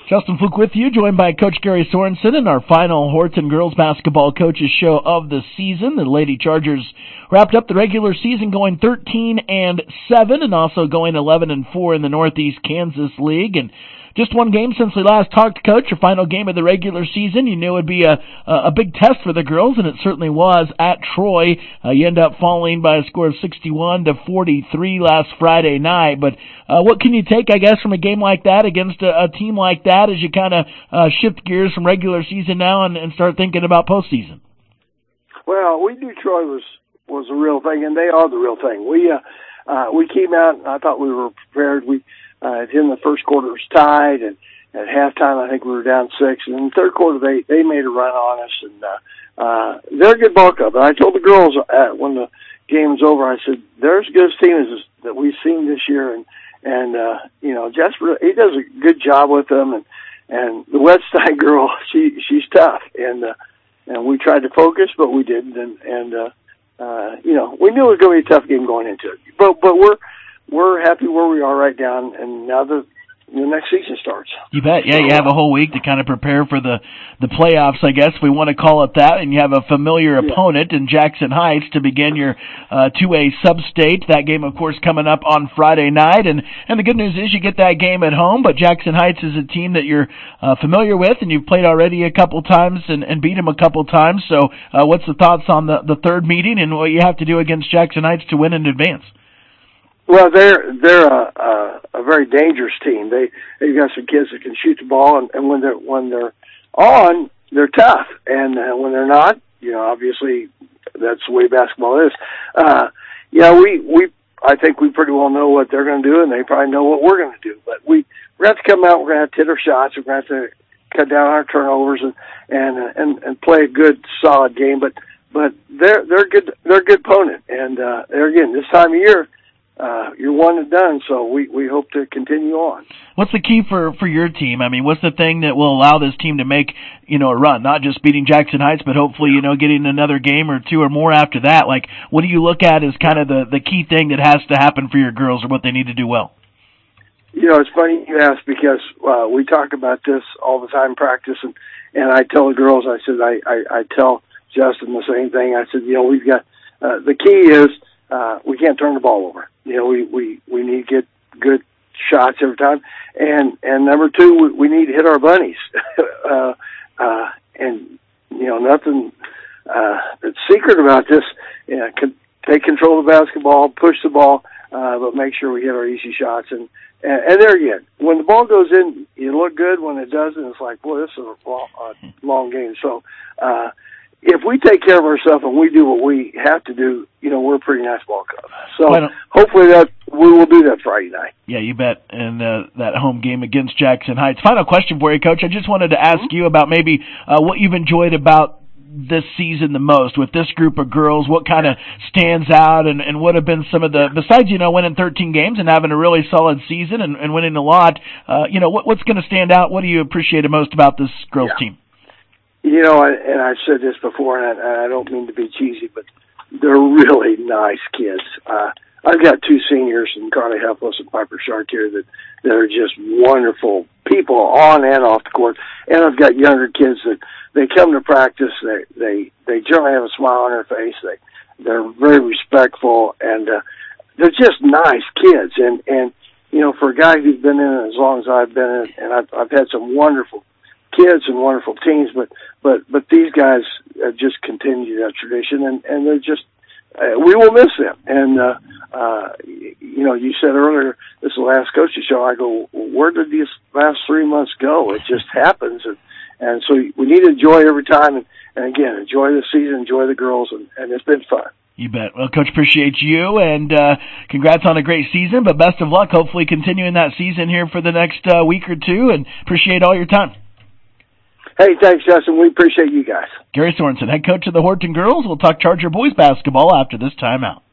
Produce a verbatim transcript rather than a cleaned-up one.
Justin Fluke with you, joined by Coach Gary Sorensen in our final Horton girls basketball coaches show of the season. The Lady Chargers wrapped up the regular season going thirteen and seven and also going eleven and four in the Northeast Kansas League. And just one game since we last talked, Coach, your final game of the regular season. You knew it would be a, a big test for the girls, and it certainly was at Troy. Uh, you end up falling by a score of sixty-one to forty-three last Friday night. But uh, what can you take, I guess, from a game like that against a, a team like that as you kind of uh, shift gears from regular season now and, and start thinking about postseason? Well, we knew Troy was, was the real thing, and they are the real thing. We uh, uh, we came out, and I thought we were prepared. We Uh, in the first quarter was tied, and at halftime I think we were down six. And in the third quarter they they made a run on us, and uh, uh, they're a good ball club. And I told the girls uh, when the game was over, I said they're as good a team as that we've seen this year, and and uh, you know Jasper, he does a good job with them, and and the Weststein girl, she she's tough, and uh, and we tried to focus, but we didn't, and and uh, uh, you know we knew it was going to be a tough game going into it, but but we're. We're happy where we are right now, and now the, the next season starts. You bet. Yeah, you have a whole week to kind of prepare for the, the playoffs, I guess, if we want to call it that, and you have a familiar yeah. opponent in Jackson Heights to begin your uh, two A sub-state. That game, of course, coming up on Friday night, and, and the good news is you get that game at home, but Jackson Heights is a team that you're uh, familiar with, and you've played already a couple times and, and beat them a couple times, so uh, what's the thoughts on the, the third meeting and what you have to do against Jackson Heights to win in advance? Well, they're they're a, a, a very dangerous team. They they've got some kids that can shoot the ball, and, and when they're when they're on, they're tough, and uh, when they're not, you know, obviously that's the way basketball is. Uh, yeah, we we I think we pretty well know what they're going to do, and they probably know what we're going to do. But we we're going to have to come out. We're going to have to hit our shots. We're going to have to cut down our turnovers and and and, and play a good, solid game. But but they're they're good. They're a good opponent, and uh, they're again this time of year. Uh, you're one and done, so we, we hope to continue on. What's the key for, for your team? I mean, what's the thing that will allow this team to make, you know, a run? Not just beating Jackson Heights, but hopefully, you know, getting another game or two or more after that. Like, what do you look at as kind of the, the key thing that has to happen for your girls or what they need to do well? You know, it's funny you ask because uh, we talk about this all the time in practice, and, and I tell the girls, I said, I, I, I tell Justin the same thing. I said, you know, we've got, uh, the key is uh, we can't turn the ball over. You know, we, we, we need to get good shots every time. And, and number two, we, we need to hit our bunnies. uh, uh, and, you know, nothing, uh, that's secret about this. You know, can take control of the basketball, push the ball, uh, but make sure we hit our easy shots. And, and, and there again, when the ball goes in, you look good. When it doesn't, it's like, boy, this is a long, a long game. So, uh, if we take care of ourselves and we do what we have to do, you know, we're a pretty nice ball club. So hopefully that we will do that Friday night. Yeah, you bet. And uh, that home game against Jackson Heights. Final question for you, Coach. I just wanted to ask mm-hmm. you about maybe uh, what you've enjoyed about this season the most with this group of girls. What kind of stands out, and, and what have been some of the, besides, you know, winning thirteen games and having a really solid season and, and winning a lot, uh, you know, what, what's going to stand out? What do you appreciate the most about this girls yeah. team? You know, and I've said this before, and I, I don't mean to be cheesy, but they're really nice kids. Uh, I've got two seniors, and Carly Helpless and Piper Shark here, that, that are just wonderful people on and off the court. And I've got younger kids that they come to practice. They they they generally have a smile on their face. They they're very respectful, and uh, they're just nice kids. And and you know, for a guy who's been in it as long as I've been in it, and I've, I've had some wonderful kids and wonderful teams, but but but these guys uh, just continue that tradition, and and they're just uh, we will miss them. And uh, uh, you know, you said earlier this is the last coaching show. I go, where did these last three months go? It just happens, and and so we need to enjoy every time, and, and again, enjoy the season, enjoy the girls, and, and it's been fun. You bet. Well, Coach, appreciate you, and uh, congrats on a great season, but best of luck, hopefully continuing that season here for the next uh, week or two, and appreciate all your time. Hey, thanks, Justin. We appreciate you guys. Gary Sorensen, head coach of the Horton Girls. We'll talk Charger boys basketball after this timeout.